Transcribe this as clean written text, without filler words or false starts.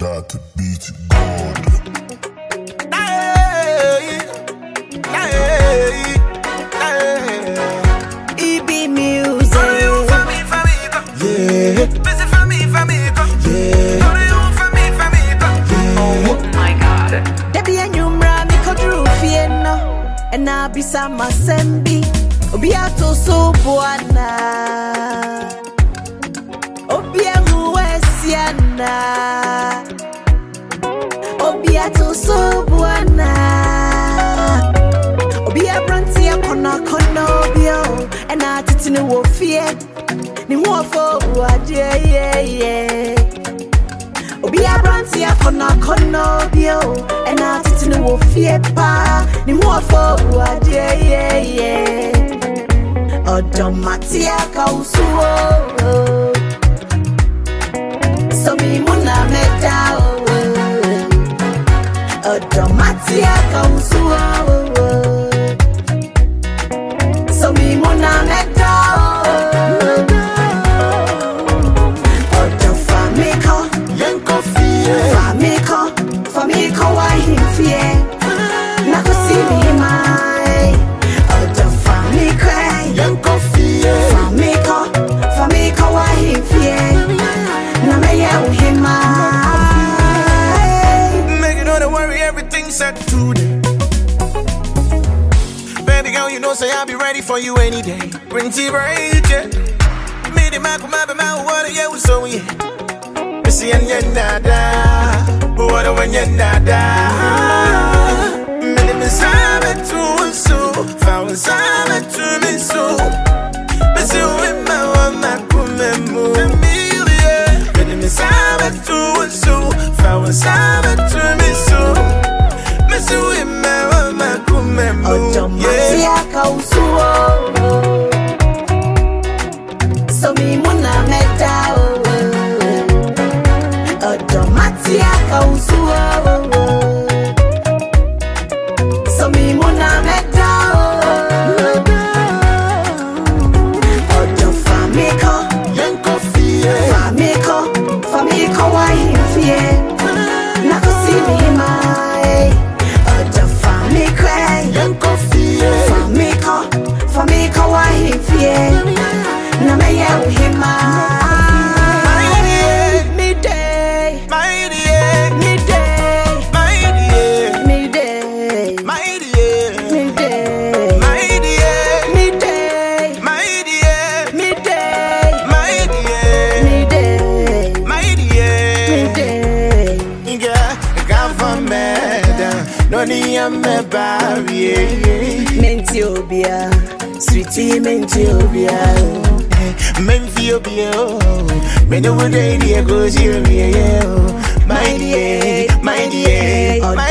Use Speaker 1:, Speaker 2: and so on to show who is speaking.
Speaker 1: That beat God.
Speaker 2: EB music.
Speaker 1: Yeah.
Speaker 2: Oh my God. Debbie and you me kodru fieno. And I be sama sembi. Obiato so buana. Obia muesiana. Obiato so buana. Obia brantia kona bio. And I titinu wo fear. Ni wo fo yeah. Obia brantia kona bio. And I titinu wo fear pa. Ni wo fo yeah. Odomatia kausuo. So mi muna meta. Odomatia kausuo. So mi muna meta. Odo famiko.
Speaker 1: Yenko fie.
Speaker 2: Famiko wa himfie. Nakusi mi mai. Odo famiko.
Speaker 1: Yenko fie.
Speaker 2: Famiko wa himfie. Na meya uhima.
Speaker 3: Make you know don't worry, everything's set today. Baby girl, you know say I'll be ready for you any day. Bring tea right, yeah. Me the man come up my water, yeah, so yeah. Missy and yenda, water when yenda. Me sabe tu so, found sabe tu me so. Missy with my woman, kumemu. Me sabe tu so, found sabe tu me so. Missy with my woman, kumemu.
Speaker 2: Odomatia kausuo. So mi muna meta. Odomatia kausuo. So mi muna meta. Odo famiko.
Speaker 1: Yenko fie.
Speaker 2: Famiko wa himfie. Nakusi mi mai. Odo famiko.
Speaker 1: Yenko fie.
Speaker 2: Famiko wa himfie. Na meya uhima. Mentiobia, sweetie Mentiobia.
Speaker 3: Mentiobia, when you would day, dear, goes here, my dear, my dear.